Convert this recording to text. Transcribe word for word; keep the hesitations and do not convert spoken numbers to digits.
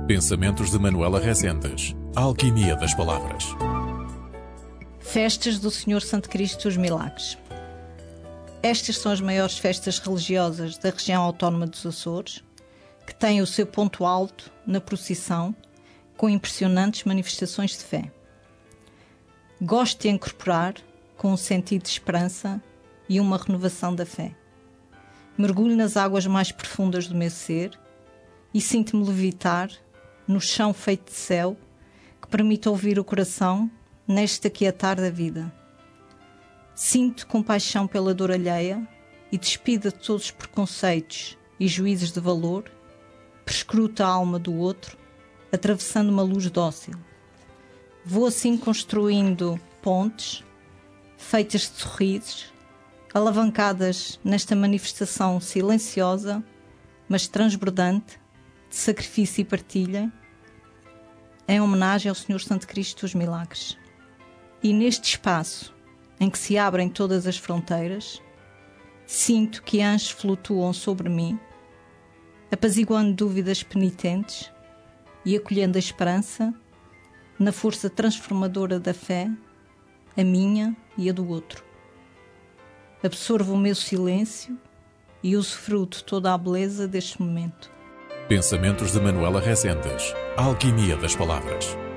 Pensamentos de Manuela Rezendes. A alquimia das palavras. Festas do Senhor Santo Cristo dos Milagres. Estas são as maiores festas religiosas da região autónoma dos Açores, que têm o seu ponto alto na procissão, com impressionantes manifestações de fé. Gosto de incorporar com um sentido de esperança e uma renovação da fé. Mergulho nas águas mais profundas do meu ser e sinto-me levitar no chão feito de céu que permite ouvir o coração neste aquietar da vida. Sinto compaixão pela dor alheia e despida de todos os preconceitos e juízos de valor, perscruta a alma do outro, atravessando uma luz dócil. Vou assim construindo pontes, feitas de sorrisos, alavancadas nesta manifestação silenciosa, mas transbordante, de sacrifício e partilha, em homenagem ao Senhor Santo Cristo dos Milagres. E neste espaço, em que se abrem todas as fronteiras, sinto que anjos flutuam sobre mim, apaziguando dúvidas penitentes e acolhendo a esperança na força transformadora da fé, a minha e a do outro. Absorvo o meu silêncio e usufruto toda a beleza deste momento. Pensamentos de Manuela Rezendes. A alquimia das palavras.